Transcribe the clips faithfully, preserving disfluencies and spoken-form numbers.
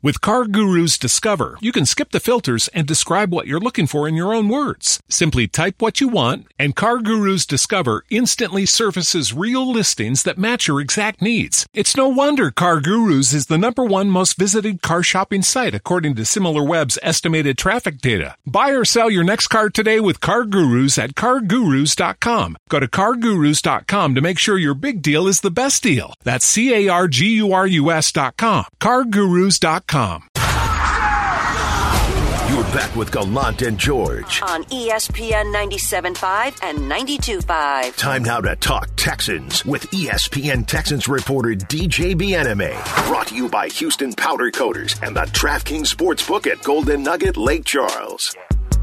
With CarGurus Discover, you can skip the filters and describe what you're looking for in your own words. Simply type what you want, and CarGurus Discover instantly surfaces real listings that match your exact needs. It's no wonder CarGurus is the number one most visited car shopping site according to SimilarWeb's estimated traffic data. Buy or sell your next car today with CarGurus at car gurus dot com. Go to car gurus dot com to make sure your big deal is the best deal. That's C A R G U R U S dot com. car gurus dot com. You're back with Gallant and George on E S P N ninety-seven point five and ninety-two point five. Time now to talk Texans with E S P N Texans reporter D J Bieneme. Brought to you by Houston Powder Coaters and the DraftKings Sportsbook at Golden Nugget, Lake Charles.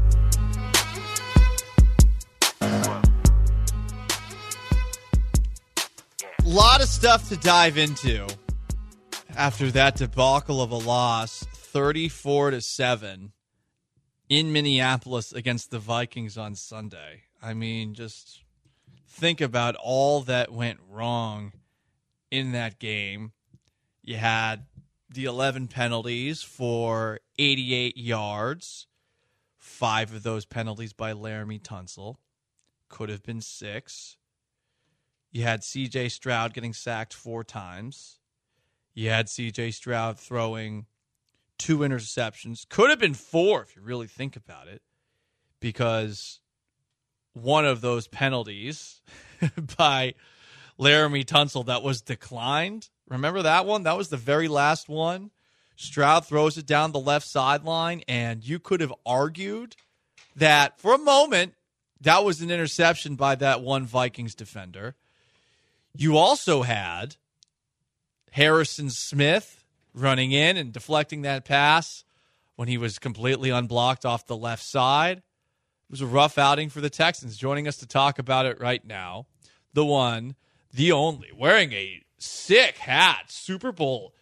A lot of stuff to dive into after that debacle of a loss, thirty-four to seven in Minneapolis against the Vikings on Sunday. I mean, just think about all that went wrong in that game. You had the eleven penalties for eighty-eight yards, five of those penalties by Laramie Tunsil. Could have been six. You had C J Stroud getting sacked four times. You had C J Stroud throwing two interceptions. Could have been four if you really think about it, because one of those penalties by Laramie Tunsil that was declined. Remember that one? That was the very last one. Stroud throws it down the left sideline, and you could have argued that for a moment that was an interception by that one Vikings defender. You also had Harrison Smith running in and deflecting that pass when he was completely unblocked off the left side. It was a rough outing for the Texans. Joining us to talk about it right now, the one, the only, wearing a sick hat, Super Bowl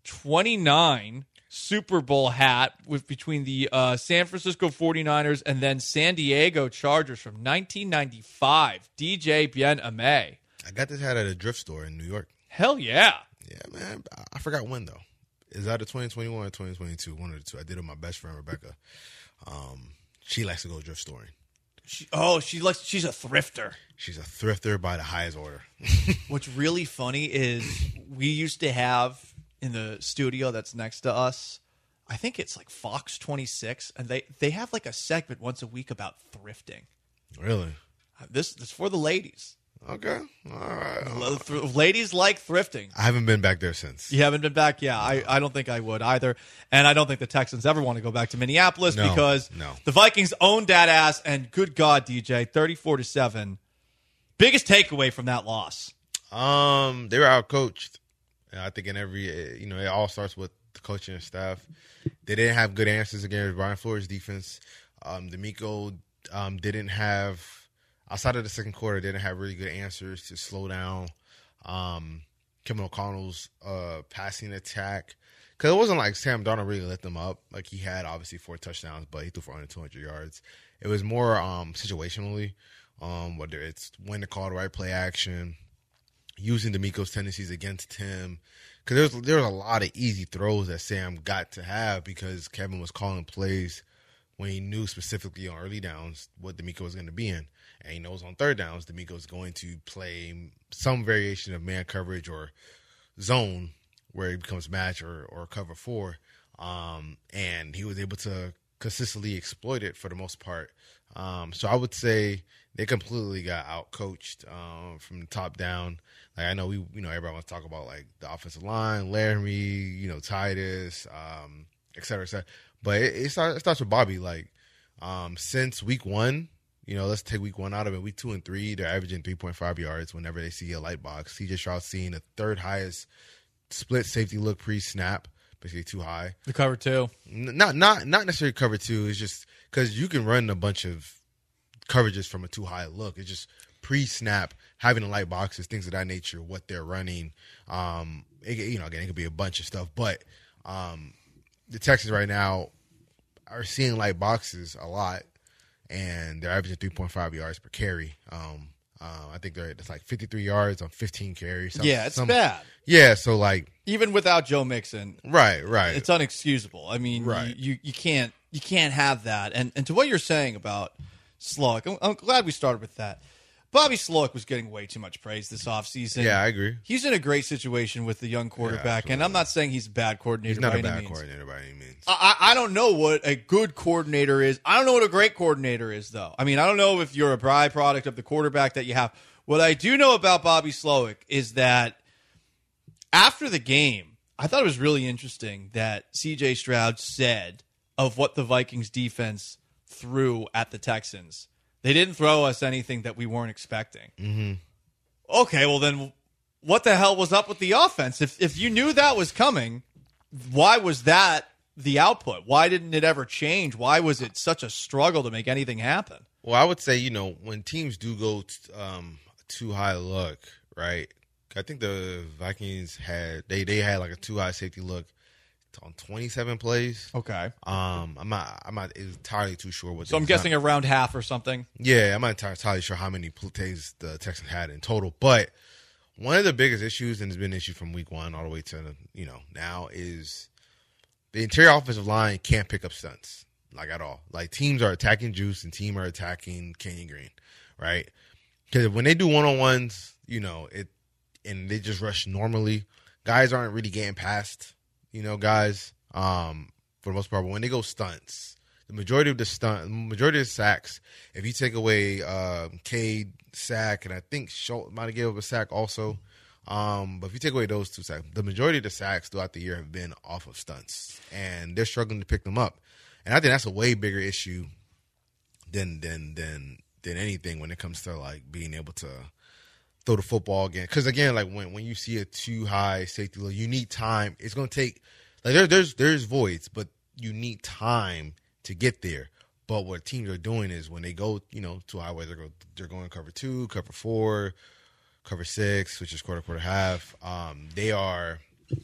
twenty-nine Super Bowl hat with between the uh, San Francisco forty-niners and then San Diego Chargers from nineteen ninety-five, D J Bieneme. I got this hat at a thrift store in New York. Hell yeah. Yeah, man. I forgot when, though. Is that a twenty twenty-one or twenty twenty-two? One of the two. I did it with my best friend, Rebecca. Um, she likes to go thrift storing. She, oh, she likes. She's a thrifter. She's a thrifter by the highest order. What's really funny is we used to have in the studio that's next to us, I think it's like Fox twenty-six, and they, they have like a segment once a week about thrifting. Really? This, this is for the ladies. Okay. All right. Ladies like thrifting. I haven't been back there since. You haven't been back? Yeah, I, I don't think I would either. And I don't think the Texans ever want to go back to Minneapolis no, because no. the Vikings own that ass. And good God, D J, thirty-four to seven. Biggest takeaway from that loss? Um, they were outcoached. I think in every, you know, it all starts with the coaching and staff. They didn't have good answers against Brian Flores' defense. Um, D'Amico um, didn't have. Outside of the second quarter, they didn't have really good answers to slow down um, Kevin O'Connell's uh, passing attack. Because it wasn't like Sam Darnold really let them up. Like, he had, obviously, four touchdowns, but he threw for under two hundred yards. It was more um, situationally, um, whether it's when to call the right play action, using D'Amico's tendencies against him. Because there was, there was a lot of easy throws that Sam got to have because Kevin was calling plays when he knew specifically on early downs what D'Amico was going to be in. And he knows on third downs, D'Amico is going to play some variation of man coverage or zone where he becomes match or, or cover four. Um, and he was able to consistently exploit it for the most part. Um, so I would say they completely got out-coached um, from the top down. Like, I know we, you know, everybody wants to talk about, like, the offensive line, Laramie, you know, Titus, um, et cetera, et cetera. But it, it, starts, it starts with Bobby. Like, um, since week one, you know, let's take week one out of it. Week two and three, they're averaging three point five yards whenever they see a light box. C J Stroud seeing the third highest split safety look pre-snap, basically too high. The cover two. Not not not necessarily cover two. It's just because you can run a bunch of coverages from a too high look. It's just pre-snap, having the light boxes, things of that nature, what they're running. Um, it, you know, again, it could be a bunch of stuff. But um, the Texans right now are seeing light boxes a lot. And they're averaging three point five yards per carry. Um, Uh, I think they're it's like fifty-three yards on fifteen carries. Some, yeah, it's some, bad. Yeah, so like even without Joe Mixon, right, right, it's unexcusable. I mean, right. you, you you can't you can't have that. And and to what you're saying about Slowick, I'm, I'm glad we started with that. Bobby Slowick was getting way too much praise this offseason. Yeah, I agree. He's in a great situation with the young quarterback, yeah, and I'm not saying he's a bad coordinator. He's not by a bad any means. coordinator by any means. I, I don't know what a good coordinator is. I don't know what a great coordinator is, though. I mean, I don't know if you're a byproduct of the quarterback that you have. What I do know about Bobby Slowick is that after the game, I thought it was really interesting that C J Stroud said of what the Vikings defense threw at the Texans. They didn't throw us anything that we weren't expecting. Mm-hmm. Okay, well then what the hell was up with the offense? If if you knew that was coming, why was that the output? Why didn't it ever change? Why was it such a struggle to make anything happen? Well, I would say, you know, when teams do go t- um, too high look, right? I think the Vikings had they, they had like a too high safety look on twenty-seven plays. Okay. Um, I'm not I'm not entirely too sure what. So I'm guessing around half or something. Yeah, I'm not entirely sure how many plays the Texans had in total, but one of the biggest issues, and it's been an issue from week one all the way to you know now, is the interior offensive line can't pick up stunts like at all. Like teams are attacking Juice and team are attacking Kenyon Green, right? Because when they do one on ones, you know it, and they just rush normally, guys aren't really getting past. You know, guys, um, for the most part, but when they go stunts, the majority of the stunt, majority of the sacks, if you take away uh, Cade sack, and I think Schultz might have given up a sack also, um, but if you take away those two sacks, the majority of the sacks throughout the year have been off of stunts, and they're struggling to pick them up. And I think that's a way bigger issue than than than than anything when it comes to like being able to throw the football again. Because, again, like when, when you see a too high safety low, you need time. It's going to take – like there, there's there's voids, but you need time to get there. But what teams are doing is when they go, you know, too high, where they're, go, they're going cover two, cover four, cover six, which is quarter, quarter, half, um, they are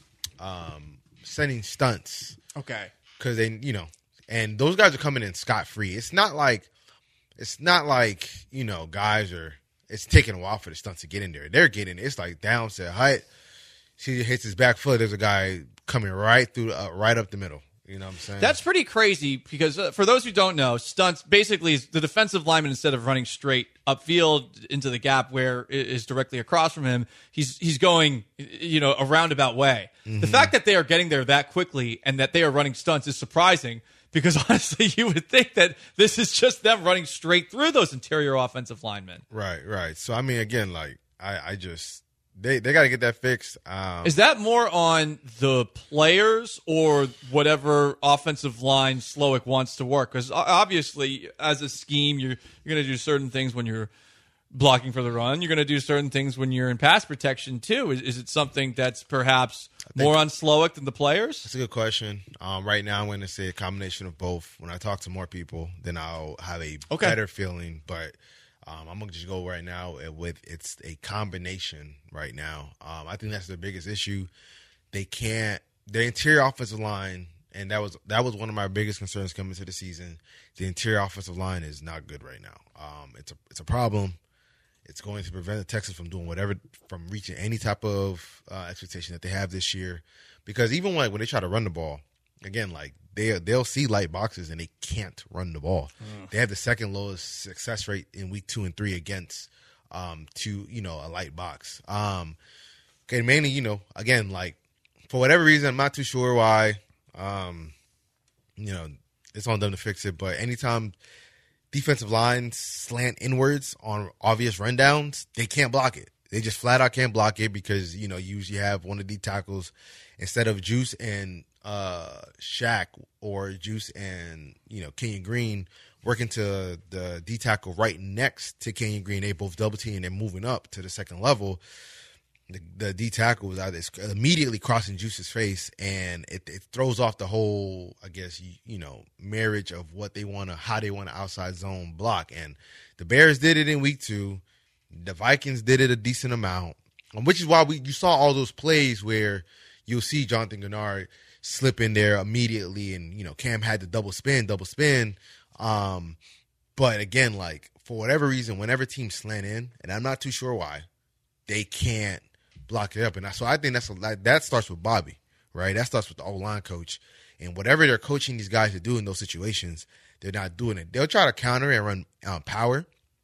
um, sending stunts. Okay. Because they, you know, and those guys are coming in scot-free. It's not like – it's not like, you know, guys are – it's taking a while for the stunts to get in there. They're getting it's like downset height. She hits his back foot. There's a guy coming right through, uh, right up the middle. You know what I'm saying? That's pretty crazy because uh, for those who don't know, stunts basically is the defensive lineman, instead of running straight upfield into the gap where it is directly across from him, he's he's going, you know, a roundabout way. Mm-hmm. The fact that they are getting there that quickly and that they are running stunts is surprising. Because honestly, you would think that this is just them running straight through those interior offensive linemen. Right, right. So, I mean, again, like, I, I just, they, they got to get that fixed. Um, is that more on the players or whatever offensive line Slowick wants to work? Because obviously, as a scheme, you're, you're going to do certain things when you're blocking for the run. You're going to do certain things when you're in pass protection, too. Is, is it something that's perhaps more on Slowick than the players? That's a good question. Um, right now, I'm going to say a combination of both. When I talk to more people, then I'll have a okay. better feeling. But um, I'm going to just go right now with it's a combination right now. Um, I think that's the biggest issue. They can't – the interior offensive line, and that was that was one of my biggest concerns coming into the season. The interior offensive line is not good right now. Um, it's a it's a problem. It's going to prevent the Texans from doing whatever, from reaching any type of uh, expectation that they have this year. Because even when, when they try to run the ball, again, like they, they'll see light boxes and they can't run the ball. Mm. They have the second lowest success rate in week two and three against um, to, you know, a light box. Um, okay, mainly, you know, again, like for whatever reason, I'm not too sure why, um, you know, it's on them to fix it. But anytime – defensive lines slant inwards on obvious rundowns, they can't block it. They just flat out can't block it because, you know, you usually have one of the tackles instead of Juice and uh, Shaq or Juice and, you know, Kenyon Green working to the D tackle right next to Kenyon Green. They both double team and they're moving up to the second level. The, the D tackle was either immediately crossing Juice's face, and it, it throws off the whole, I guess, you, you know, marriage of what they want to, how they want to outside zone block. And the Bears did it in week two. The Vikings did it a decent amount, which is why we you saw all those plays where you'll see Jonathan Gennard slip in there immediately, and, you know, Cam had to double spin, double spin. Um, but again, like, for whatever reason, whenever teams slant in, and I'm not too sure why, they can't block it up. And so I think that's a, like, that starts with Bobby, right? That starts with the O-line coach. And whatever they're coaching these guys to do in those situations, they're not doing it. They'll try to counter and run um, power.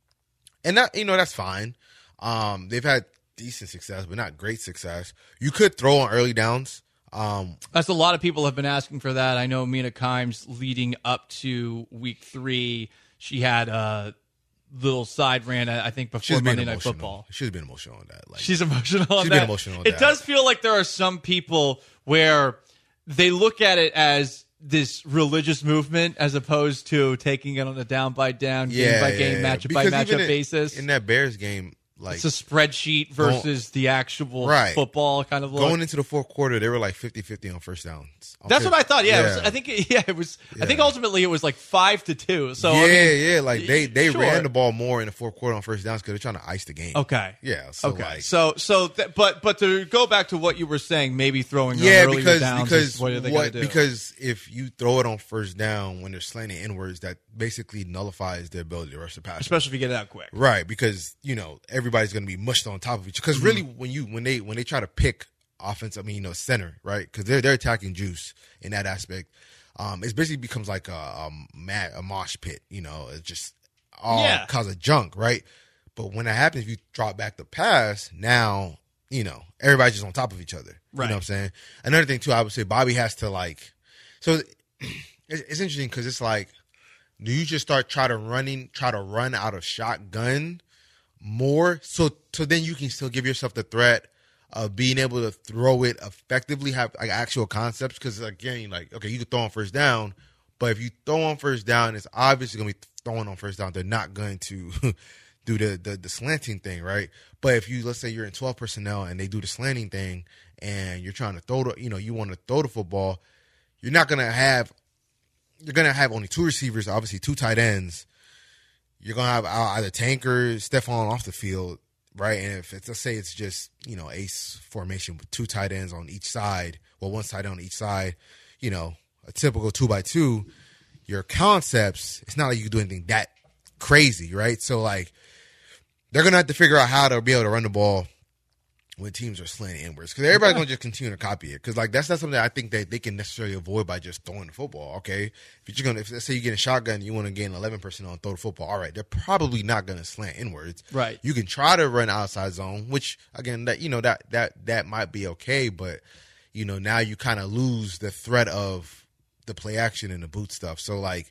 And that, you know, that's fine. Um, they've had decent success, but not great success. You could throw on early downs. Um, That's a lot of people have been asking for that. I know Mina Kimes leading up to week three, she had a little side rant, I think, before Monday Night Football. She should have been emotional on that. Like, she's emotional on she's that. Been emotional on it that. does feel like there are some people where they look at it as this religious movement as opposed to taking it on a down by down, yeah, game by yeah, game, yeah. matchup Because by matchup in, basis. In that Bears game, like it's a spreadsheet versus the actual right. football kind of look. Going into the fourth quarter, they were like fifty-fifty on first downs. On That's fifth. what I thought. Yeah, yeah. It was, I think. Yeah, it was. Yeah. I think ultimately it was like five to two. So yeah, I mean, yeah, like they they sure. ran the ball more in the fourth quarter on first downs because they're trying to ice the game. Okay. Yeah. So okay. Like, so so th- but but to go back to what you were saying, maybe throwing yeah, on earlier because downs because is what, are they what do? because if you throw it on first down when they're slanting inwards, that basically nullifies their ability to rush the passer. Especially if you get it out quick. Right, because you know everybody's going to be mushed on top of each. Because really, when you when they when they try to pick offense, I mean, you know, center, right? Because they're they're attacking Juice in that aspect. Um, it basically becomes like a a, mad, a mosh pit. You know, it's just all Yeah. kinds of junk, right? But when that happens, if you drop back the pass, now you know everybody's just on top of each other. Right. You know what I'm saying? Another thing too, I would say Bobby has to like. So it's, it's interesting because it's like, do you just start try to running, try to run out of shotgun more, so so then you can still give yourself the threat of being able to throw it effectively, have like actual concepts? Because again, like okay, you can throw on first down, but if you throw on first down, it's obviously gonna be throwing on first down. They're not going to do the, the the slanting thing, right? But if you let's say you're in twelve personnel and they do the slanting thing, and you're trying to throw the, you know, you want to throw the football, you're not gonna have. You're going to have only two receivers, obviously two tight ends. You're going to have either Tanker, Stephon off the field, right? And if it's, let's say it's just, you know, ace formation with two tight ends on each side, well, one tight end on each side, you know, a typical two by two, your concepts, it's not like you can do anything that crazy, right? So, like, they're going to have to figure out how to be able to run the ball when teams are slanting inwards, because everybody's going to just continue to copy it. Because like that's not something that I think that they can necessarily avoid by just throwing the football. Okay, if you're going to, if let's say you get a shotgun, and you want to gain eleven percent on throw the football. All right, they're probably not going to slant inwards. Right. You can try to run outside zone, which again, that you know that that that might be okay, but you know now you kind of lose the threat of the play action and the boot stuff. So like.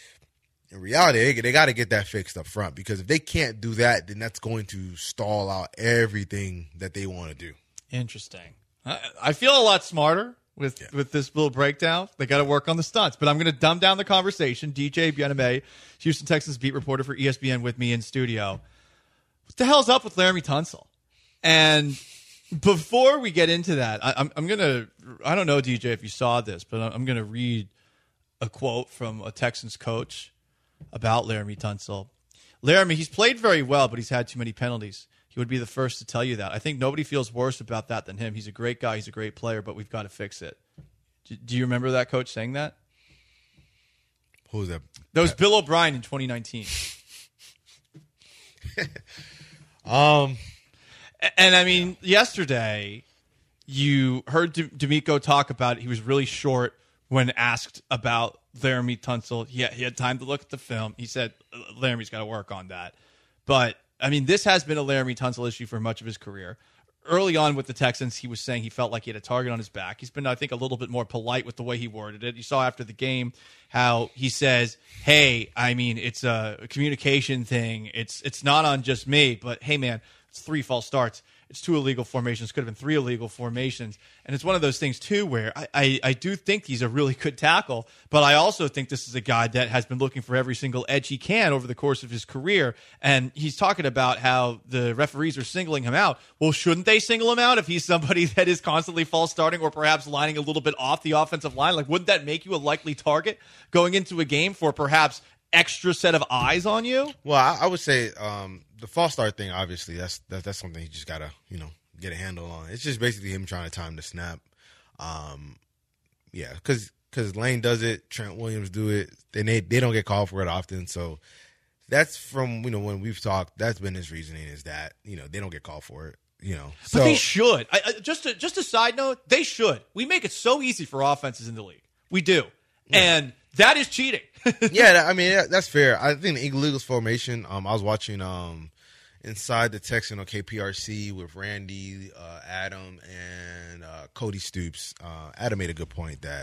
In reality, they, they got to get that fixed up front, because if they can't do that, then that's going to stall out everything that they want to do. Interesting. I, I feel a lot smarter with, yeah. with this little breakdown. They got to work on the stunts, but I'm going to dumb down the conversation. D J Bieneme, Houston Texans beat reporter for E S P N, with me in studio. What the hell's up with Laremy Tunsil? And before we get into that, I, I'm, I'm going to, I don't know, D J, if you saw this, but I'm going to read a quote from a Texans coach about Laremy Tunsil. Laremy, he's played very well, but he's had too many penalties. He would be the first to tell you that. I think nobody feels worse about that than him. He's a great guy. He's a great player, but we've got to fix it. Do you remember that coach saying that? Who was that? That was Bill O'Brien in twenty nineteen. um, And, I mean, yesterday you heard D'Amico talk about it. He was really short when asked about Laremy Tunsil. He had, he had time to look at the film. He said, Laramy's got to work on that. But, I mean, this has been a Laremy Tunsil issue for much of his career. Early on with the Texans, he was saying he felt like he had a target on his back. He's been, I think, a little bit more polite with the way he worded it. You saw after the game how he says, hey, I mean, it's a communication thing. It's it's not on just me, but, hey, man, it's three false starts. It's two illegal formations. Could have been three illegal formations. And it's one of those things, too, where I, I, I do think he's a really good tackle, but I also think this is a guy that has been looking for every single edge he can over the course of his career. And he's talking about how the referees are singling him out. Well, shouldn't they single him out if he's somebody that is constantly false starting or perhaps lining a little bit off the offensive line? Like, wouldn't that make you a likely target going into a game for perhaps extra set of eyes on you? Well, I, I would say um, the false start thing, obviously, that's that, that's something he just got to, you know, get a handle on. It's just basically him trying to time the snap. Um, yeah, because because Lane does it, Trent Williams do it, and they, they don't get called for it often, so that's from, you know, when we've talked, that's been his reasoning is that, you know, they don't get called for it, you know. But so, they should. I, I, just, a, just a side note, they should. We make it so easy for offenses in the league. We do. Yeah. And that is cheating. Yeah, I mean, that's fair. I think the Eagles formation, um, I was watching um, Inside the Texan on K P R C with Randy, uh, Adam, and uh, Cody Stoops. Uh, Adam made a good point that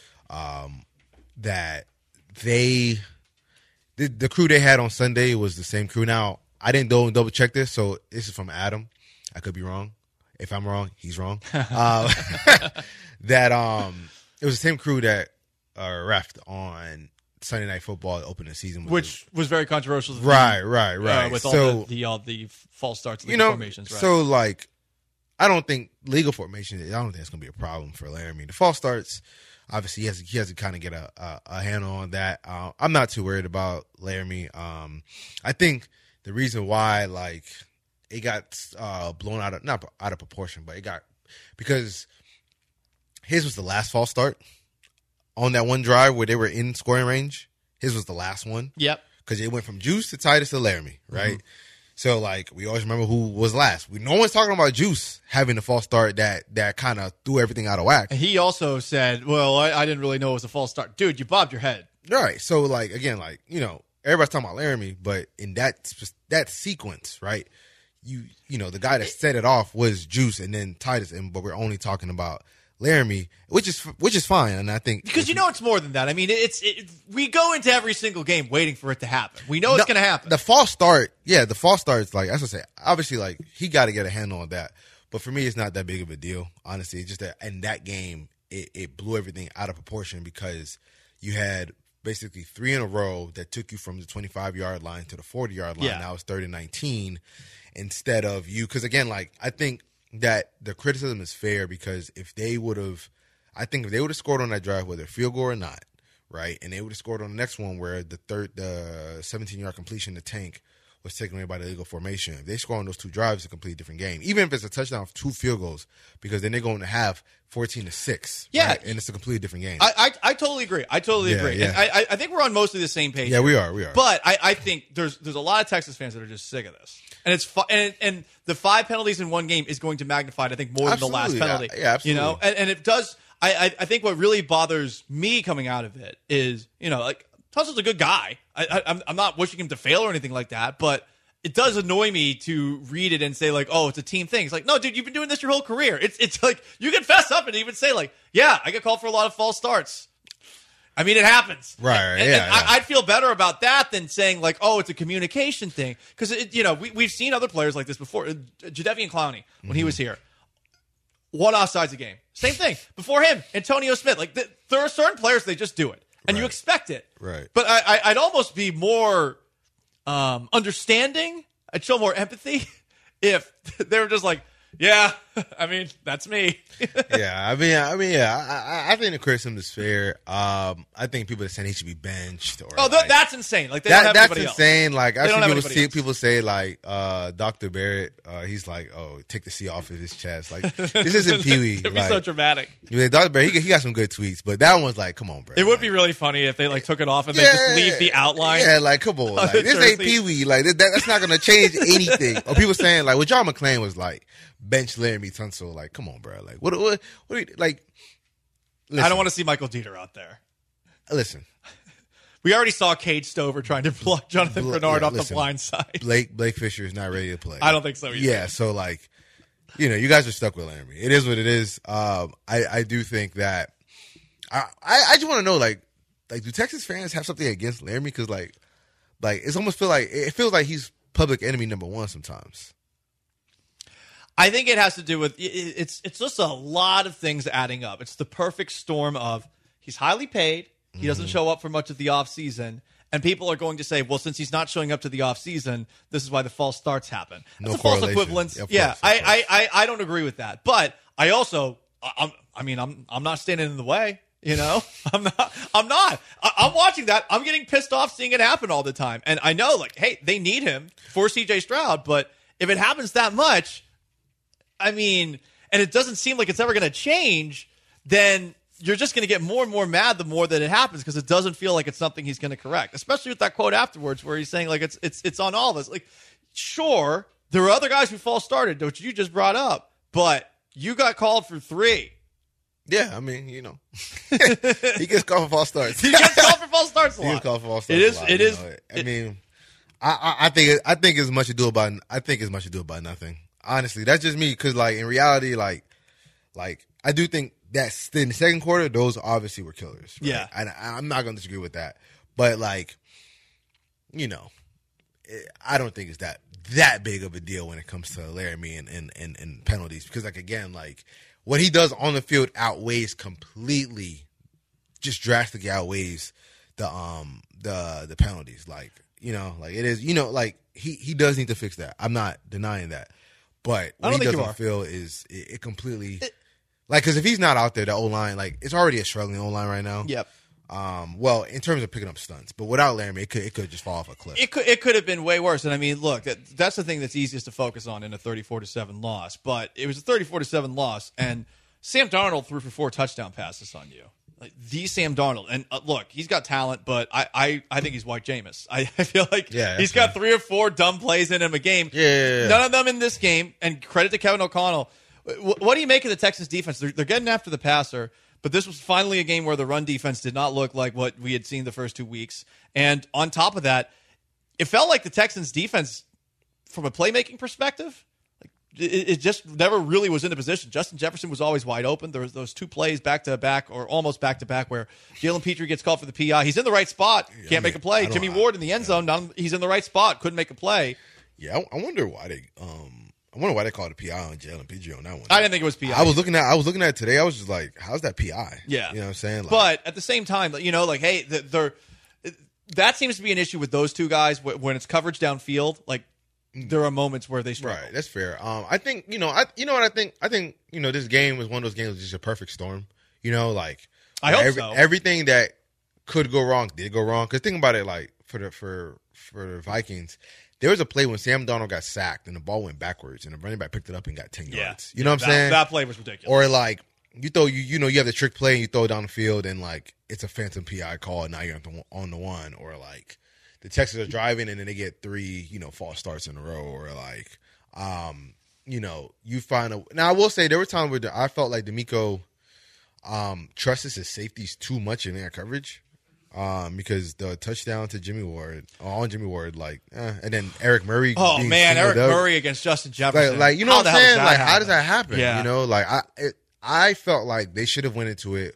um, that they the, the crew they had on Sunday was the same crew. Now, I didn't double, double check this, so this is from Adam. I could be wrong. If I'm wrong, he's wrong. uh, that um, it was the same crew that uh, refed on Sunday Night Football to open the season, with which the, was very controversial. Right, right, right. Uh, with so, all the the, all the false starts, legal you know, formations. Right. So like, I don't think legal formation. I don't think it's gonna be a problem for Laramie. The false starts, obviously, he has he has to kind of get a, a a handle on that. Uh, I'm not too worried about Laramie. Um, I think the reason why like it got uh, blown out of not out of proportion, but it got because his was the last false start. On that one drive where they were in scoring range, his was the last one. Yep. Because it went from Juice to Titus to Laramie, right? Mm-hmm. So, like, we always remember who was last. We No one's talking about Juice having the false start that that kind of threw everything out of whack. And he also said, well, I, I didn't really know it was a false start. Dude, you bobbed your head. Right. So, like, again, like, you know, everybody's talking about Laramie, but in that that sequence, right, you you know, the guy that set it off was Juice and then Titus, and but we're only talking about Laramie, which is which is fine, and I think because you know it's more than that. I mean, it's it, we go into every single game waiting for it to happen. We know it's the, going to happen. The false start, yeah, the false start is like as I say, obviously, like he got to get a handle on that. But for me, it's not that big of a deal, honestly. It's just that in that game, it, it blew everything out of proportion because you had basically three in a row that took you from the twenty-five yard line to the forty yard line. Yeah. Now it's third and nineteen instead of you, because again, like I think. That the criticism is fair because if they would have, I think if they would have scored on that drive, whether field goal or not, right, and they would have scored on the next one where the third, the seventeen yard completion to Tank was taken away by the legal formation. If they score on those two drives, it's a completely different game. Even if it's a touchdown, two field goals, because then they're going to have fourteen to six. Yeah, right? And it's a completely different game. I I, I totally agree. I totally yeah, agree. Yeah. And I I think we're on mostly the same page. Yeah, here. we are. We are. But I, I think there's there's a lot of Texas fans that are just sick of this. And it's fu- and and the five penalties in one game is going to magnify, I think, more absolutely. than the last penalty. Yeah, yeah, absolutely. You know, and, and it does. I, I I think what really bothers me coming out of it is, you know, like Tunsil's a good guy. I, I I'm I'm not wishing him to fail or anything like that, but it does annoy me to read it and say like, oh, it's a team thing. It's like, no, dude, you've been doing this your whole career. It's it's like you can fess up and even say like, yeah, I get called for a lot of false starts. I mean, it happens. Right, and, yeah, and yeah. I, I'd feel better about that than saying, like, oh, it's a communication thing. Because, you know, we, we've seen other players like this before. Jadeveon Clowney, when mm-hmm. he was here, one offsides a game. Same thing. Before him, Antonio Smith. Like, the, there are certain players, they just do it. And right. you expect it. Right. But I, I, I'd almost be more um, understanding. I'd show more empathy if they were just like, yeah, I mean, that's me. yeah, I mean, I mean, yeah, I, I think the criticism is fair. Um, I think people are saying he should be benched. Or oh, like, that's insane. Like they that, don't have that's anybody insane. else. Like they I see people see else. people say like uh, Doctor Barrett. Uh, he's like, oh, take the C off of his chest. Like this isn't Pee Wee. It'd like, be so dramatic. Yeah, Doctor Barrett, he, he got some good tweets, but that one's like, come on, bro. It would like, be really funny if they like took it off and yeah, they just leave the outline. Yeah, like come on, like, this ain't Pee Wee. Like that, that's not gonna change anything. Or people saying like, what John McClain was like. Bench Laramie Tunsil, like, come on, bro. Like, what, what, what, are you, like, listen. I don't want to see Michael Dieter out there. Listen. We already saw Cade Stover trying to block Jonathan Bl- Bernard yeah, off listen, the blind side. Blake, Blake Fisher is not ready to play. I don't think so either. Yeah, so, like, you know, you guys are stuck with Laramie. It is what it is. Um, I, I do think that, I, I, I just want to know, like, like, do Texas fans have something against Laramie? Because, like, like, it's almost feel like, it feels like he's public enemy number one sometimes. I think it has to do with it's it's just a lot of things adding up. It's the perfect storm of he's highly paid, he doesn't show up for much of the offseason, and people are going to say, well, since he's not showing up to the offseason, this is why the false starts happen. That's no a false equivalence. Yeah, yeah course, I, I, I I don't agree with that. But I also I'm I mean I'm I'm not standing in the way. You know, I'm not. I'm not. I, I'm watching that. I'm getting pissed off seeing it happen all the time, and I know, like, hey, they need him for C J Stroud, but if it happens that much. I mean, and it doesn't seem like it's ever going to change, then you're just going to get more and more mad the more that it happens because it doesn't feel like it's something he's going to correct. Especially with that quote afterwards where he's saying like it's it's it's on all of us. Like, sure, there are other guys who false started, which you just brought up, but you got called for three. Yeah, I mean, you know, he gets called for false starts. He gets called for false starts a lot. He gets called for false starts. It is. a lot, It you is. know? I it, mean, I, I I think I think it's much ado about I think it's much ado about nothing. Honestly, that's just me because like in reality, like like I do think that in the second quarter, those obviously were killers. Right? Yeah, and I, I'm not going to disagree with that. But like, you know, it, I don't think it's that that big of a deal when it comes to Laramie and and, and and penalties because like again, like what he does on the field outweighs completely, just drastically outweighs the um the the penalties. Like you know, like it is you know like he he does need to fix that. I'm not denying that. But what he does on the field is it, it completely it, like because if he's not out there, the O line like it's already a struggling O line right now. Yep. Um. Well, in terms of picking up stunts, but without Laramie, it could it could just fall off a cliff. It could it could have been way worse. And I mean, look, that, that's the thing that's easiest to focus on in a thirty-four to seven loss. But it was a thirty-four to seven loss, and Sam Darnold threw for four touchdown passes on you. Like the Sam Darnold, and uh, look, he's got talent, but I, I, I think he's White Jameis. I, I feel like yeah, he's got three or four dumb plays in him a game. Yeah, yeah, yeah. None of them in this game. And credit to Kevin O'Connell. What, what do you make of the Texas defense? They're, they're getting after the passer, but this was finally a game where the run defense did not look like what we had seen the first two weeks. And on top of that, it felt like the Texans defense, from a playmaking perspective, it just never really was in a position. Justin Jefferson was always wide open. There was those two plays back to back or almost back to back where Jalen Petrie gets called for the P I. He's in the right spot. Can't I mean, make a play. Jimmy Ward in the end zone. Not, he's in the right spot. Couldn't make a play. Yeah, I, I wonder why they um I wonder why they called a P I on Jalen Petrie on that one. I didn't think it was P I. I was looking at I was looking at it today. I was just like, how's that P I? Yeah. You know what I'm saying? Like, but at the same time, you know, like, hey, they're that seems to be an issue with those two guys when it's coverage downfield. Like, there are moments where they struggle. Right, that's fair. Um, I think you know, I you know what I think. I think you know this game was one of those games that's just a perfect storm. You know, like I hope every, so. Everything that could go wrong did go wrong. Because think about it, like for the for for the Vikings, there was a play when Sam Darnold got sacked and the ball went backwards and the running back picked it up and got ten yeah. yards. You know what I'm that, saying? That play was ridiculous. Or like you throw you you know you have the trick play and you throw it down the field and like it's a phantom P I call and now you're on the, on the one. Or like the Texans are driving and then they get three, you know, false starts in a row, or like, um, you know, you find a. Now I will say there were times where the, I felt like DeMeco um, trusts his safeties too much in their coverage, um, because the touchdown to Jimmy Ward on Jimmy Ward, like, eh, and then Eric Murray. Oh being man, Eric up, Murray against Justin Jefferson. Like, like you know how what I'm saying? Like, happen? how does that happen? Yeah. You know, like I, it, I felt like they should have went into it.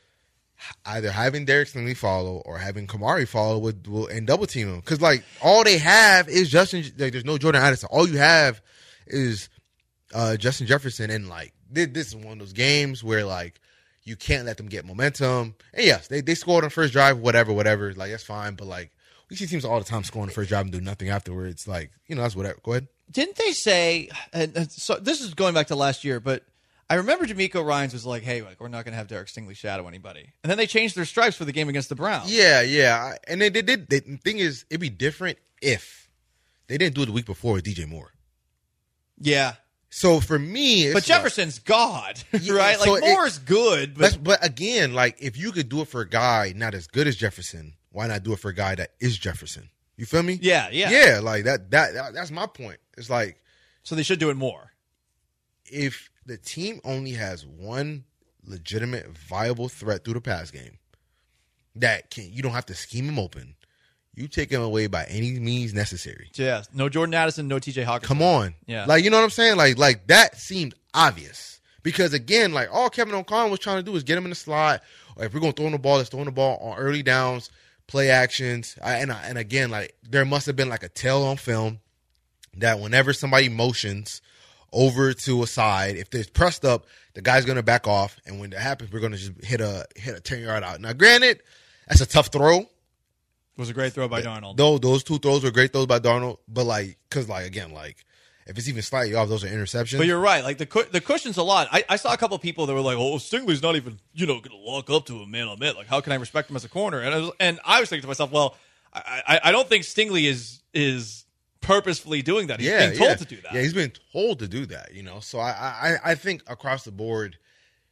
Either having Derek Stingley follow or having Kamari follow would, will and double team him, because like all they have is Justin. Like there's no Jordan Addison. All you have is uh, Justin Jefferson, and like this, this is one of those games where like you can't let them get momentum. And yes, they they scored on the first drive, whatever, whatever. Like that's fine, but like we see teams all the time score on the first drive and do nothing afterwards. Like you know that's whatever. Go ahead. Didn't they say? And so this is going back to last year, but. I remember D'Amico Ryans was like, hey, like, we're not going to have Derek Stingley shadow anybody. And then they changed their stripes for the game against the Browns. Yeah, yeah. And they did. The thing is, it'd be different if they didn't do it the week before with D J Moore. Yeah. So for me, it's but Jefferson's like, God, yeah, right? Like, so Moore's it, good. But... but again, like, if you could do it for a guy not as good as Jefferson, why not do it for a guy that is Jefferson? You feel me? Yeah, yeah. Yeah, like, that. that, that that's my point. It's like. So they should do it more. If the team only has one legitimate, viable threat through the pass game that can, you don't have to scheme him open. You take him away by any means necessary. Yeah, no Jordan Addison, no T J Hawkins. Come on, yeah, like you know what I'm saying. Like, like that seemed obvious because again, like all Kevin O'Connell was trying to do is get him in the slot. Or if we're gonna throw him the ball, let's throw him the ball on early downs, play actions, I, and I, and again, like there must have been like a tell on film that whenever somebody motions over to a side, if they're pressed up, the guy's gonna back off, and when that happens, we're gonna just hit a hit a ten yard out. Now, granted, that's a tough throw. It was a great throw by Darnold. Though those two throws were great throws by Darnold, but like, cause like again, like if it's even slightly off, those are interceptions. But you're right, like the cu- the cushion's a lot. I, I saw a couple of people that were like, "Oh, Stingley's not even you know gonna walk up to him man on man. Like, how can I respect him as a corner?" And I was and I was thinking to myself, well, I I, I don't think Stingley is is. purposefully doing that. He's yeah, being told yeah. to do that. Yeah, he's been told to do that, you know. So I, I, I think across the board,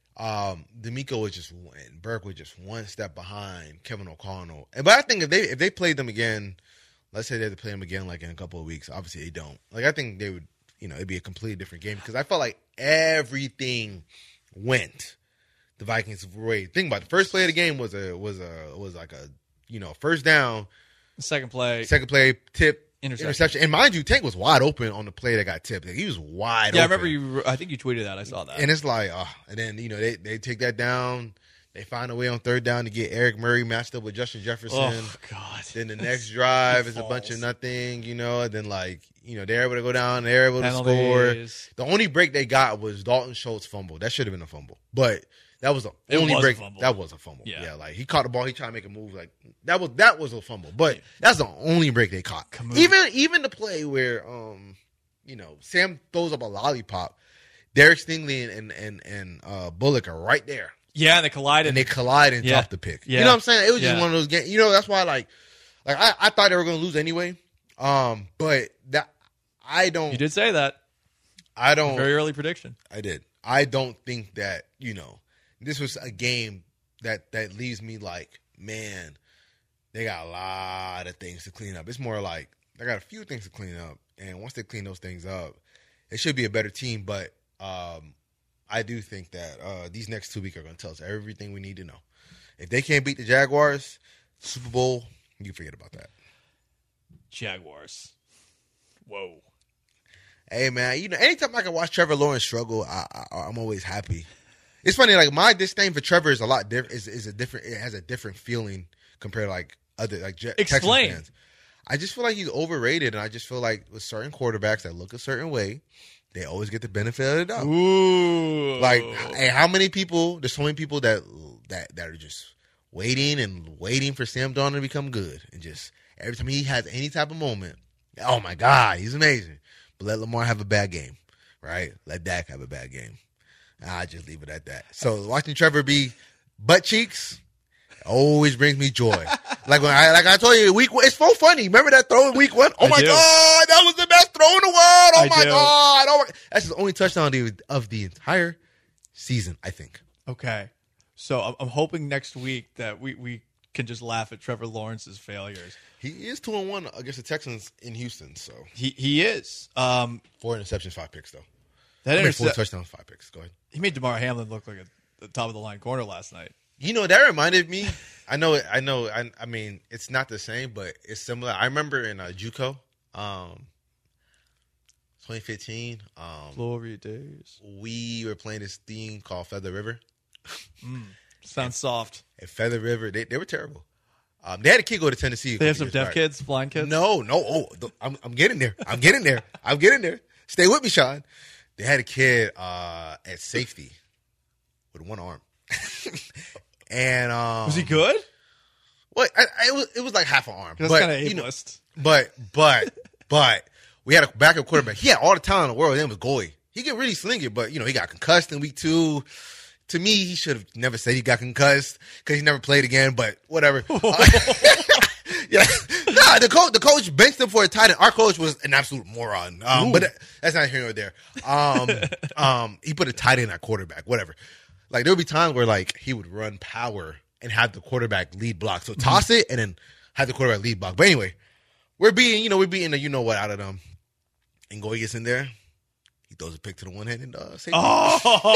Um, D'Amico was just one, Burke was just one step behind Kevin O'Connell. And but I think if they if they played them again, let's say they had to play them again like in a couple of weeks. Obviously they don't. Like I think they would, you know, it'd be a completely different game because I felt like everything went the Vikings' way. Think about it. The first play of the game was a was a was like a you know first down. Second play, second play tip. Interception. Interception. And mind you, Tank was wide open on the play that got tipped. Like, he was wide yeah, open. I remember you. I think you tweeted that. I saw that. And it's like, oh, and then, you know, they, they take that down. They find a way on third down to get Eric Murray matched up with Justin Jefferson. Oh, God. Then the next drive is a bunch of nothing, you know. And then, like, you know, they're able to go down. They're able Penalties. to score. The only break they got was Dalton Schultz fumble. That should have been a fumble. But that was the it only was break. A fumble. That was a fumble. Yeah. yeah, like, he caught the ball. He tried to make a move. Like, that was that was a fumble. But that's the only break they caught. Even even the play where, um, you know, Sam throws up a lollipop. Derek Stingley and and and uh, Bullock are right there. Yeah, they collided. And they collide and yeah. drop the pick. Yeah. You know what I'm saying? It was just yeah. one of those games. You know, that's why, like, like I, I thought they were going to lose anyway. Um, but that I don't. You did say that. I don't. Very early prediction. I did. I don't think that, you know, this was a game that that leaves me like, man, they got a lot of things to clean up. It's more like they got a few things to clean up, and once they clean those things up, it should be a better team. But um, I do think that uh, these next two weeks are going to tell us everything we need to know. If they can't beat the Jaguars, Super Bowl, you can forget about that. Jaguars. Whoa. Hey, man, you know, anytime I can watch Trevor Lawrence struggle, I, I, I'm always happy. It's funny, like, my disdain for Trevor is a lot different. Is is a different. It has a different feeling compared to like other like Je- Explain. Texans fans. I just feel like he's overrated, and I just feel like with certain quarterbacks that look a certain way, they always get the benefit of the doubt. Ooh. Like, hey, how many people? There's so many people that that that are just waiting and waiting for Sam Darnold to become good, and just every time he has any type of moment, oh my God, he's amazing. But let Lamar have a bad game, right? Let Dak have a bad game. I just leave it at that. So watching Trevor be butt cheeks always brings me joy. Like when I like I told you, week one, it's so funny. Remember that throw in week one? Oh I my do. God, that was the best throw in the world. Oh I my do. God. Oh my, that's the only touchdown of the, of the entire season, I think. Okay. So I'm, I'm hoping next week that we, we can just laugh at Trevor Lawrence's failures. He is two and one against the Texans in Houston, so He he is. Um, four interceptions, five picks though. that I mean, four intercept- touchdowns, five picks. Go ahead. He made DeMar Hamlin look like a the top of the line corner last night. You know, that reminded me. I know, I know. I, I mean, it's not the same, but it's similar. I remember in uh, JUCO, um, twenty fifteen. Um, Glory days. we were playing this thing called Feather River. Sounds soft. At Feather River, they, they were terrible. Um, they had a kid go to Tennessee. a They have couple some years deaf back. kids, blind kids. No, no. Oh, th- I'm, I'm getting there. I'm getting there. I'm getting there. Stay with me, Sean. They had a kid uh, at safety with one arm. And um, Was he good? Well, I, I, it was it was like half an arm. That's But, kind of you know, ableist. But but but we had a backup quarterback. He had all the talent in the world. His name was Goy. He could really sling it, but you know he got concussed in week two. To me, he should have never said he got concussed because he never played again. But whatever. Uh, yeah, nah. The coach the coach benched him for a tight end. Our coach was an absolute moron. Um, but that, that's not here or there. Um, um, he put a tight end at quarterback. Whatever. Like there would be times where like he would run power and have the quarterback lead block. So toss it and then have the quarterback lead block. But anyway, we're beating, you know, we're beating the you know what out of them. And Goy gets in there. He throws a pick to the one hand and uh, safety. Oh.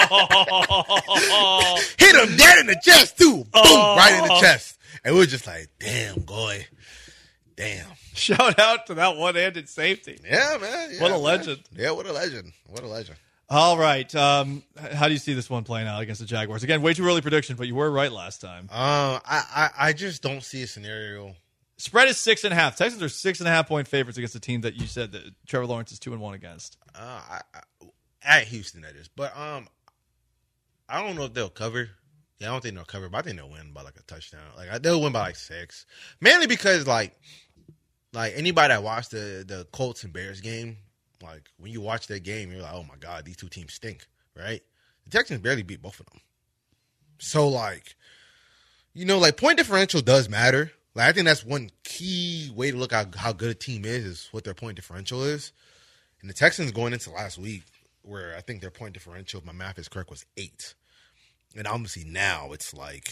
Hit him dead in the chest too. Boom, Oh. right in the chest. And we were just like, damn, Goy. Damn. Shout out to that one-handed safety. Yeah, man. Yeah, What a man. legend. Yeah, what a legend. What a legend. All right. Um, how do you see this one playing out against the Jaguars? Again, way too early prediction, but you were right last time. Uh, I, I, I just don't see a scenario. Spread is six and a half. Texans are six and a half point favorites against a team that you said that Trevor Lawrence is two and one against. Uh, I, I, at Houston, that is. But um, I don't know if they'll cover. Yeah, I don't think they'll cover, but I think they'll win by like a touchdown. Like they'll win by like six, mainly because like, like anybody that watched the the Colts and Bears game, like when you watch that game, you're like, oh my God, these two teams stink, right? The Texans barely beat both of them. So like, you know, like point differential does matter. Like I think that's one key way to look at how good a team is, is what their point differential is. And the Texans going into last week, where I think their point differential, if my math is correct, was eight. And obviously now it's like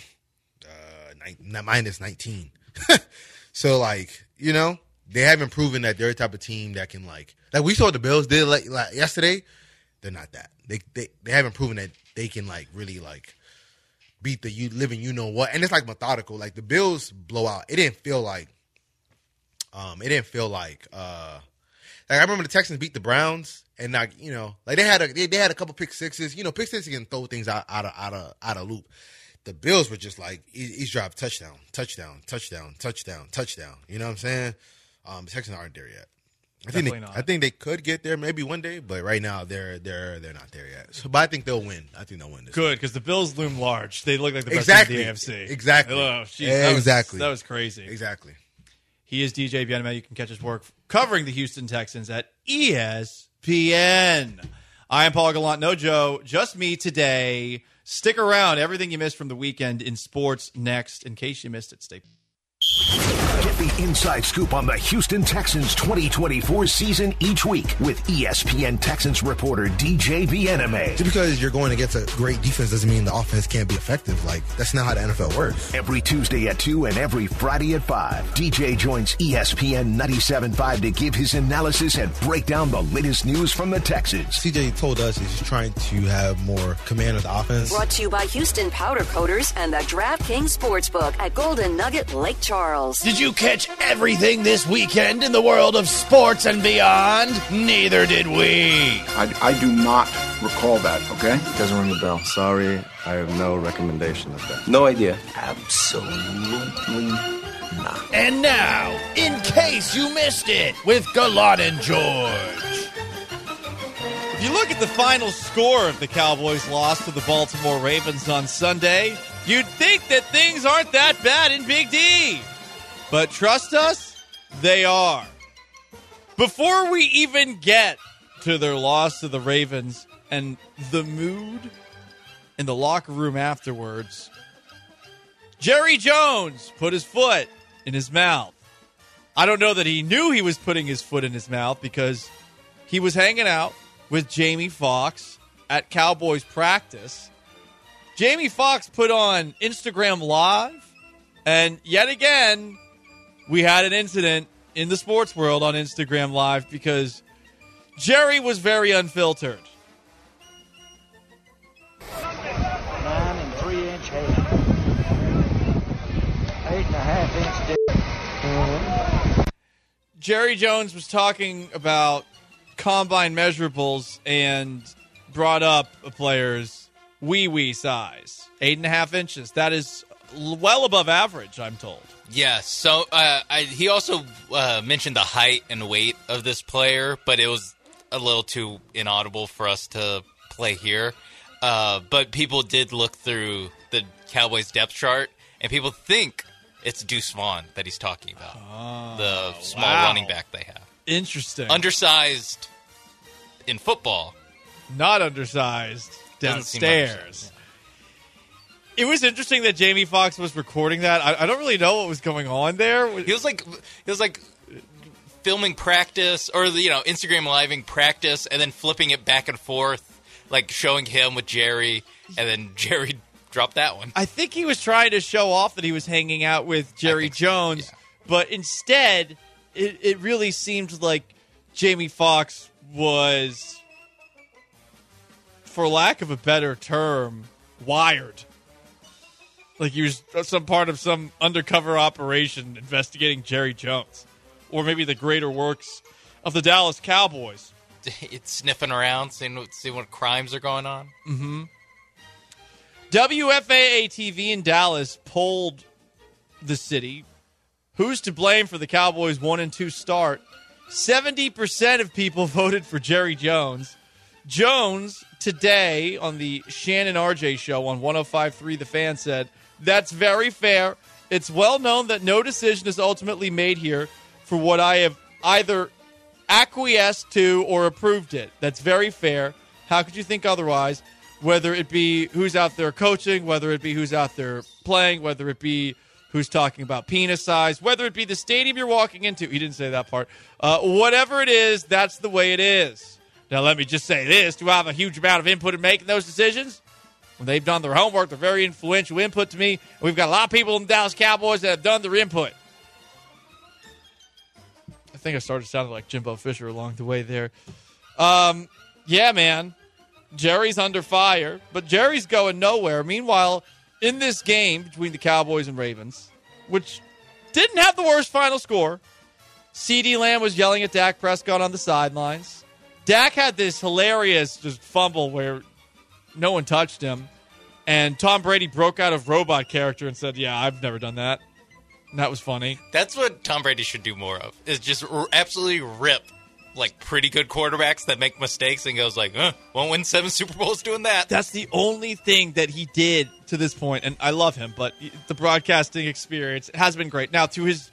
uh, nine, minus nineteen. So, like, you know, they haven't proven that they're the type of team that can, like, like we saw what the Bills did like, like yesterday. They're not that. They, they they haven't proven that they can, like, really, like, beat the you living you know what. And it's, like, methodical. Like, the Bills blowout, it didn't feel like, um, it didn't feel like, uh, like, I remember the Texans beat the Browns, and, like, you know, like, they had a they, they had a couple pick sixes. You know, pick sixes can throw things out, out of out of out of loop. The Bills were just like each drive touchdown, touchdown, touchdown, touchdown, touchdown. You know what I'm saying? Um, the Texans aren't there yet. I think they, not. I think they could get there maybe one day, but right now they're they're they're not there yet. So, but I think they'll win. I think they'll win this. Good, because the Bills loom large. They look like the best exactly. team in the A F C. Exactly. Oh, geez, that exactly. Was, that was crazy. Exactly. He is D J Bienema. You can catch his work covering the Houston Texans at E S P N. I am Paul Gallant. No Joe, just me today. Stick around. Everything you missed from the weekend in sports next. In case you missed it, stay. Get the inside scoop on the Houston Texans twenty twenty-four season each week with E S P N Texans reporter D J Bienema. Just because you're going against a great defense doesn't mean the offense can't be effective. Like, that's not how the N F L works. Every Tuesday at two and every Friday at five, D J joins E S P N ninety-seven point five to give his analysis and break down the latest news from the Texans. C J told us he's trying to have more command of the offense. Brought to you by Houston Powder Coaters and the DraftKings Sportsbook at Golden Nugget Lake Charles. Did you catch everything this weekend in the world of sports and beyond? Neither did we. I, I do not recall that, okay? Doesn't ring a bell. Sorry, I have no recommendation of that. No idea. Absolutely not. And now, in case you missed it, with Gallant and George. If you look at the final score of the Cowboys' loss to the Baltimore Ravens on Sunday, you'd think that things aren't that bad in Big D. But trust us, they are. Before we even get to their loss to the Ravens and the mood in the locker room afterwards, Jerry Jones put his foot in his mouth. I don't know that he knew he was putting his foot in his mouth because he was hanging out with Jamie Foxx at Cowboys practice. Jamie Foxx put on Instagram Live, and yet again, we had an incident in the sports world on Instagram Live because Jerry was very unfiltered. Nine and three inch hair. Eight and a half inch dick. Mm-hmm. Jerry Jones was talking about combine measurables and brought up a player's wee-wee size. Eight and a half inches. That is well above average, I'm told. Yeah, so uh, I, he also uh, mentioned the height and weight of this player, but it was a little too inaudible for us to play here. Uh, but people did look through the Cowboys depth chart, and people think it's Deuce Vaughn that he's talking about, oh, the small wow. running back they have. Interesting. Undersized in football. Not undersized downstairs. It was interesting that Jamie Foxx was recording that. I, I don't really know what was going on there. He was like, he was like filming practice, or you know, Instagram living practice, and then flipping it back and forth, like showing him with Jerry, and then Jerry dropped that one. I think he was trying to show off that he was hanging out with Jerry Jones, so. yeah. But instead, it, it really seemed like Jamie Foxx was, for lack of a better term, wired. Like he was some part of some undercover operation investigating Jerry Jones. Or maybe the greater works of the Dallas Cowboys. It's sniffing around, seeing what, seeing what crimes are going on. Mm-hmm. W F A A T V in Dallas polled the city. Who's to blame for the Cowboys' one and two start? seventy percent of people voted for Jerry Jones. Jones, today on the Shannon R J show on one oh five point three The Fan, said, "That's very fair. It's well known that no decision is ultimately made here for what I have either acquiesced to or approved it. That's very fair. How could you think otherwise? Whether it be who's out there coaching, whether it be who's out there playing, whether it be who's talking about penis size, whether it be the stadium you're walking into." He didn't say that part. Uh, whatever it is, that's the way it is. Now, let me just say this. Do I have a huge amount of input in making those decisions? When they've done their homework, they're very influential input to me. We've got a lot of people in the Dallas Cowboys that have done their input. I think I started sounding like Jimbo Fisher along the way there. Um, yeah, man. Jerry's under fire, but Jerry's going nowhere. Meanwhile, in this game between the Cowboys and Ravens, which didn't have the worst final score, CeeDee Lamb was yelling at Dak Prescott on the sidelines. Dak had this hilarious just fumble where no one touched him, and Tom Brady broke out of robot character and said, yeah, I've never done that. And that was funny. That's what Tom Brady should do more of, is just r- absolutely rip like pretty good quarterbacks that make mistakes and goes like, huh, won't win seven Super Bowls doing that. That's the only thing that he did to this point, and I love him, but the broadcasting experience has been great. Now, to his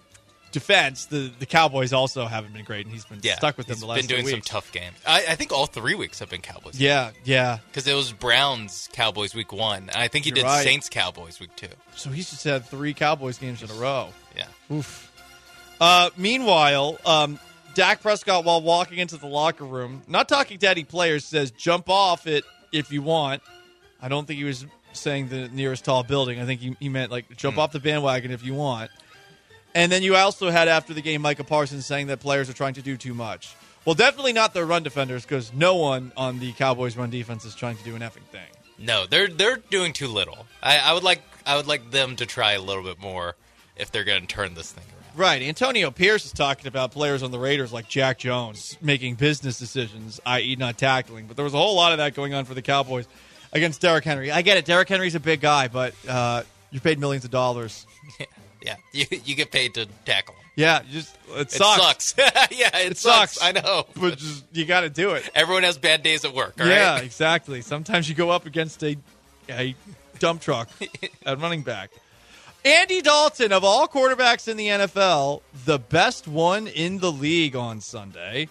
defense, the, the Cowboys also haven't been great, and he's been yeah, stuck with them the last He's been doing two some weeks. tough games. I, I think all three weeks have been Cowboys. Yeah, yeah. Because it was Browns Cowboys week one, and I think he You're did right. Saints Cowboys week two. So he's just had three Cowboys games in a row. Yeah. Oof. Uh, meanwhile, um, Dak Prescott, while walking into the locker room, not talking to any players, says, jump off it if you want. I don't think he was saying the nearest tall building. I think he, he meant, like, jump mm. off the bandwagon if you want. And then you also had, after the game, Micah Parsons saying that players are trying to do too much. Well, definitely not their run defenders, because no one on the Cowboys' run defense is trying to do an effing thing. No, they're they're doing too little. I, I would like I would like them to try a little bit more if they're going to turn this thing around. Right. Antonio Pierce is talking about players on the Raiders like Jack Jones making business decisions, that is not tackling. But there was a whole lot of that going on for the Cowboys against Derrick Henry. I get it. Derrick Henry's a big guy, but uh, you're paid millions of dollars. Yeah, you, you get paid to tackle. Yeah, you just it, it sucks. sucks. yeah, it, it sucks. sucks. I know, but just, you got to do it. Everyone has bad days at work. All yeah, right? exactly. Sometimes you go up against a a dump truck at running back. Andy Dalton, of all quarterbacks in the N F L, the best one in the league on Sunday.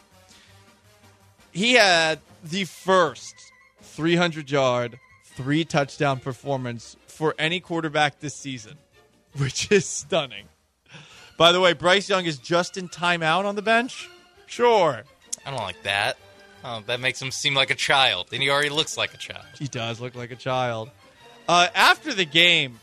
He had the first three hundred yard, three touchdown performance for any quarterback this season, which is stunning. By the way, Bryce Young is just in timeout on the bench? Sure. I don't like that. Oh, that makes him seem like a child, and he already looks like a child. He does look like a child. Uh, after the game,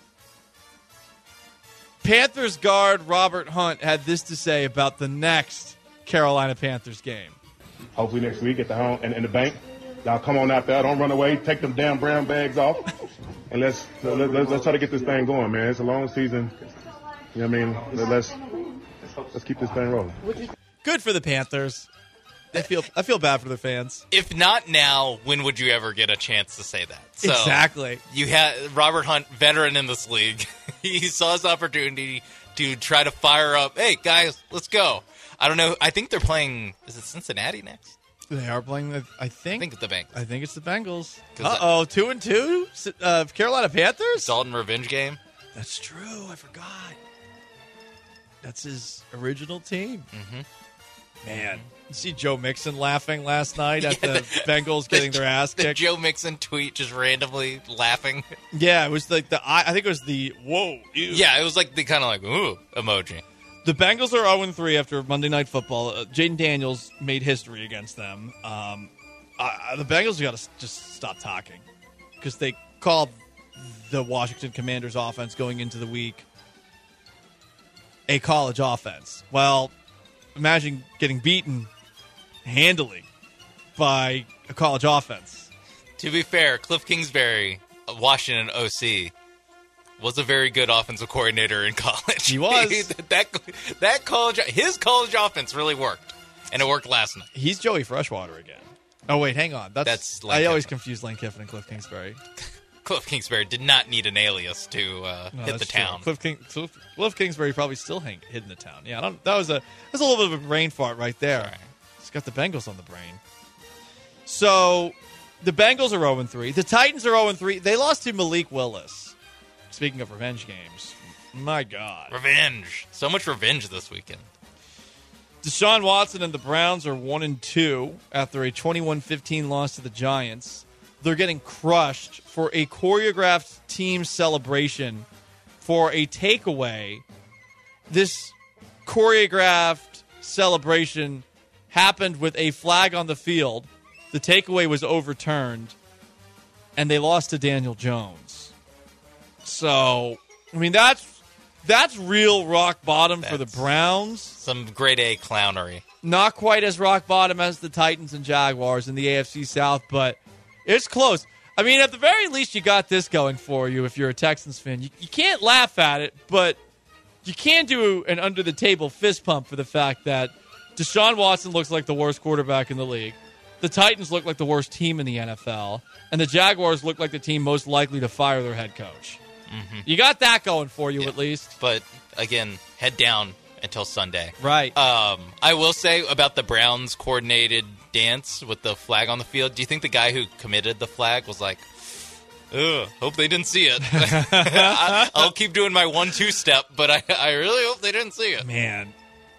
Panthers guard Robert Hunt had this to say about the next Carolina Panthers game. Hopefully next week at the home and in the bank, y'all come on out there. Don't run away. Take them damn brown bags off, and let's let, let's let's try to get this thing going, man. It's a long season. You know what I mean? Let's let's keep this thing rolling. Good for the Panthers. I feel I feel bad for the fans. If not now, when would you ever get a chance to say that? So exactly. You had Robert Hunt, veteran in this league. He saw his opportunity to try to fire up. Hey guys, let's go. I don't know. I think they're playing. Is it Cincinnati next? They are playing. The, I think. I think it's the Bengals. I think it's the Bengals. Uh oh, two and two. Uh, Carolina Panthers. Dalton revenge game. That's true. I forgot. That's his original team. Mm-hmm. Man, you see Joe Mixon laughing last night at yeah, the, the Bengals getting the, their ass kicked. The Joe Mixon tweet just randomly laughing. Yeah, it was like the. I think it was the whoa. Ew. Yeah, it was like the kind of like ooh emoji. The Bengals are oh and three after Monday Night Football. Uh, Jaden Daniels made history against them. Um, uh, the Bengals got to just stop talking because they called the Washington Commanders offense going into the week a college offense. Well, imagine getting beaten handily by a college offense. To be fair, Cliff Kingsbury, Washington O C, was a very good offensive coordinator in college. He was. that that college, his college offense really worked, and it worked last night. He's Joey Freshwater again. Oh wait, hang on. That's, That's I always confuse Lane Kiffin and Cliff Kingsbury. Cliff Kingsbury did not need an alias to uh, no, hit the true. town. Cliff, King, Cliff, Cliff Kingsbury probably still hang, hid in the town. Yeah, I don't, that was a that was a little bit of a brain fart right there. Right. It's got the Bengals on the brain. So the Bengals are oh and three. The Titans are oh and three. They lost to Malik Willis. Speaking of revenge games, my God, revenge! So much revenge this weekend. Deshaun Watson and the Browns are one and two after a twenty-one fifteen loss to the Giants. They're getting crushed for a choreographed team celebration for a takeaway. This choreographed celebration happened with a flag on the field. The takeaway was overturned. and they lost to Daniel Jones. So, I mean, that's that's real rock bottom that's for the Browns. Some grade A clownery. Not quite as rock bottom as the Titans and Jaguars in the A F C South, but it's close. I mean, at the very least, you got this going for you if you're a Texans fan. You, you can't laugh at it, but you can do an under-the-table fist pump for the fact that Deshaun Watson looks like the worst quarterback in the league. The Titans look like the worst team in the N F L. And the Jaguars look like the team most likely to fire their head coach. Mm-hmm. You got that going for you, yeah. at least. But, again, head down until Sunday. Right. Um, I will say about the Browns' coordinated dance with the flag on the field, do you think the guy who committed the flag was like, ugh, hope they didn't see it. I, I'll keep doing my one two step, but I, I really hope they didn't see it. Man.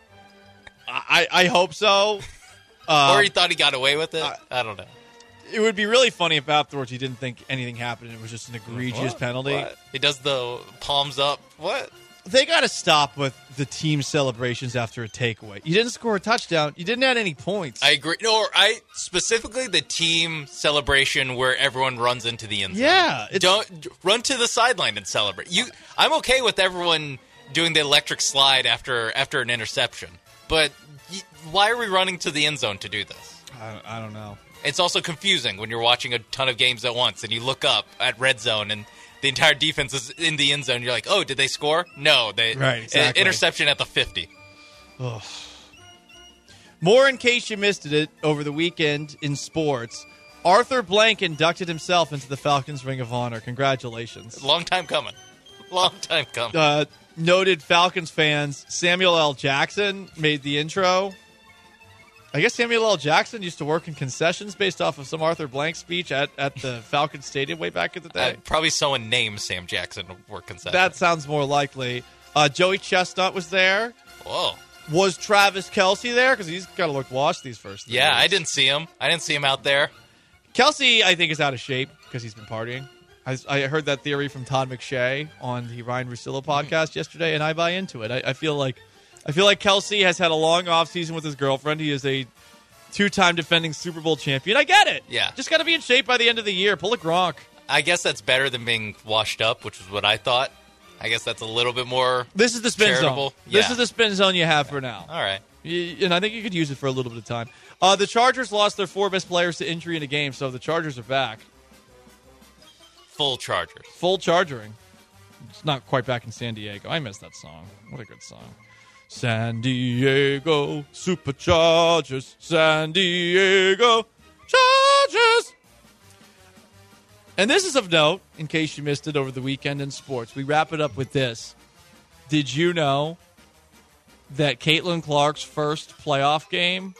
I, I hope so. Um, or he thought he got away with it. I, I don't know. It would be really funny if afterwards he didn't think anything happened and it was just an egregious what? penalty. What? He does the palms up. What? They got to stop with the team celebrations after a takeaway. You didn't score a touchdown. You didn't add any points. I agree. No, or I specifically the team celebration where everyone runs into the end zone. Yeah, don't run to the sideline and celebrate. You, I'm okay with everyone doing the electric slide after after an interception, but y- why are we running to the end zone to do this? I, I don't know. It's also confusing when you're watching a ton of games at once and you look up at red zone and the entire defense is in the end zone. You're like, oh, did they score? No. They right, exactly. Interception at the fifty. Ugh. More in case you missed it over the weekend in sports. Arthur Blank inducted himself into the Falcons Ring of Honor. Congratulations. Long time coming. Long time coming. Uh, noted Falcons fans Samuel L. Jackson made the intro. I guess Samuel L. Jackson used to work in concessions based off of some Arthur Blank speech at, at the Falcons Stadium way back in the day. Uh, probably someone named Sam Jackson to work concessions. That sounds more likely. Uh, Joey Chestnut was there. Whoa. Was Travis Kelce there? Because he's got to look washed these first three Yeah, years. I didn't see him. I didn't see him out there. Kelce, I think, is out of shape because he's been partying. I, I heard that theory from Todd McShay on the Ryan Russillo podcast yesterday, and I buy into it. I, I feel like I feel like Kelce has had a long offseason with his girlfriend. He is a two-time defending Super Bowl champion. I get it. Yeah. Just got to be in shape by the end of the year. Pull a Gronk. I guess that's better than being washed up, which is what I thought. I guess that's a little bit more This is the spin charitable. zone. Yeah. This is the spin zone you have for now. All right. You, and I think you could use it for a little bit of time. Uh, the Chargers lost their four best players to injury in a game, so the Chargers are back. Full Chargers. Full chargering. It's not quite back in San Diego. I miss that song. What a good song. San Diego Superchargers. San Diego Chargers. And this is of note, in case you missed it over the weekend in sports. We wrap it up with this. Did you know that Caitlin Clark's first playoff game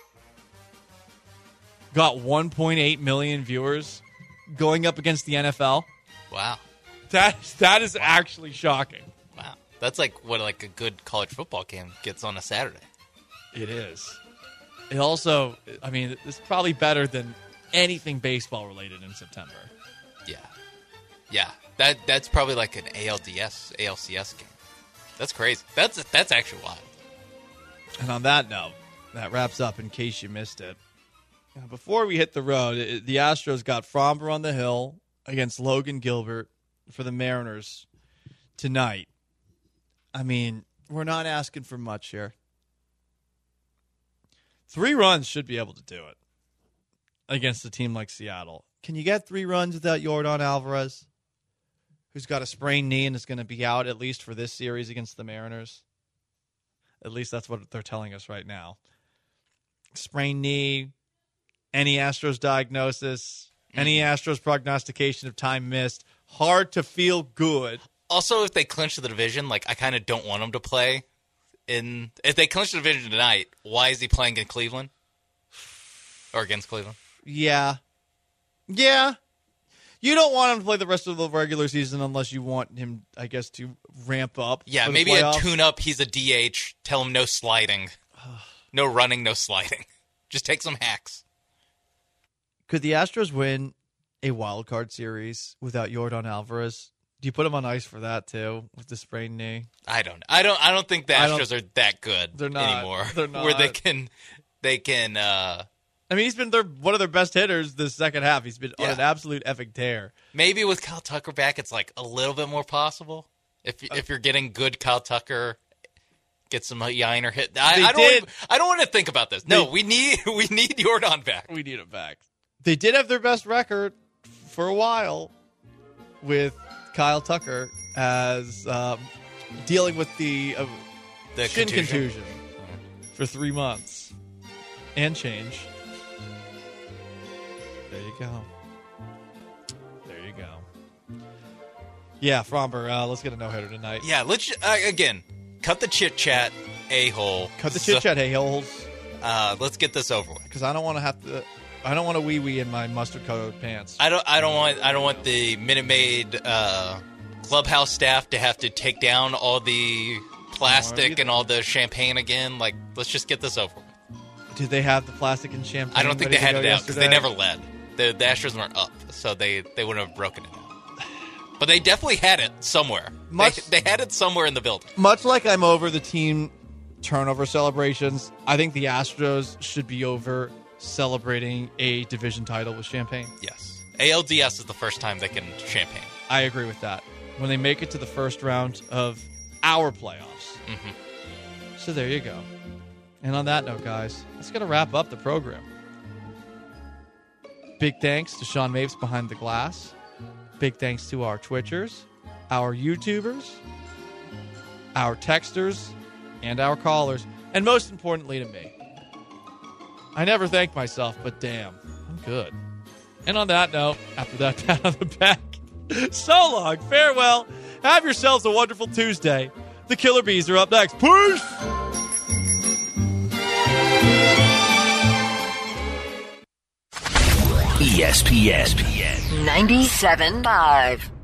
got one point eight million viewers going up against the N F L? Wow. That, that is actually shocking. Wow. That's like what like a good college football game gets on a Saturday. It is. It also, I mean, it's probably better than anything baseball related in September. Yeah. Yeah. That that's probably like an A L D S, A L C S game. That's crazy. That's that's actually wild. And on that note, that wraps up in case you missed it. Now, before we hit the road, it, the Astros got Fromber on the hill against Logan Gilbert for the Mariners tonight. I mean, we're not asking for much here. Three runs should be able to do it against a team like Seattle. Can you get three runs without Yordan Alvarez, who's got a sprained knee and is going to be out at least for this series against the Mariners? At least that's what they're telling us right now. Sprained knee, any Astros diagnosis, any Astros prognostication of time missed. Hard to feel good. Also, if they clinch the division, like I kind of don't want him to play in. If they clinch the division tonight, why is he playing in Cleveland or against Cleveland? Yeah, yeah. You don't want him to play the rest of the regular season unless you want him, I guess, to ramp up. Yeah, for the maybe playoffs. a tune-up. He's a D H. Tell him no sliding, no running, no sliding. Just take some hacks. Could the Astros win a wild card series without Yordan Alvarez? Do you put him on ice for that too with the sprained knee? I don't. I don't. I don't think the I don't- Astros are that good They're not. anymore. They're not. Where they can, they can uh, I mean, he's been their, one of their best hitters this second half. He's been Yeah. on an absolute epic tear. Maybe with Kyle Tucker back, it's like a little bit more possible. If if you're getting good Kyle Tucker, get some Yainer hit. I, They I don't. did- Even, I don't want to think about this. No, They- we need we need Jordan back. We need him back. They did have their best record for a while with Kyle Tucker as um, dealing with the, uh, The shin contusion. contusion for three months and change. There you go. There you go. Yeah, Fromber, uh, let's get a no-hitter tonight. Yeah, let's uh, again cut the chit chat a hole. Cut the chit-chat a-holes. Uh, let's get this over with. Because I don't want to have to... I don't want to wee-wee in my mustard-colored pants. I don't. I don't want. I don't want the Minute Maid uh, clubhouse staff to have to take down all the plastic and all the champagne again. Like, let's just get this over with. Did they have the plastic and champagne? I don't think they ready to had go it out because they yesterday? never led. The, the Astros weren't up, so they, they wouldn't have broken it out. But they definitely had it somewhere. Much- they, they had it somewhere in the building. Much like I'm over the team turnover celebrations, I think the Astros should be over celebrating a division title with champagne. Yes. A L D S is the first time they can champagne. I agree with that. When they make it to the first round of our playoffs. Mm-hmm. So there you go. And on that note, guys, that's going to wrap up the program. Big thanks to Sean Mapes behind the glass. Big thanks to our Twitchers, our YouTubers, our texters, and our callers. And most importantly to me. I never thank myself, but damn, I'm good. And on that note, after that pat on the back, so long, farewell, have yourselves a wonderful Tuesday. The Killer Bees are up next. Peace! E S P N ninety-seven point five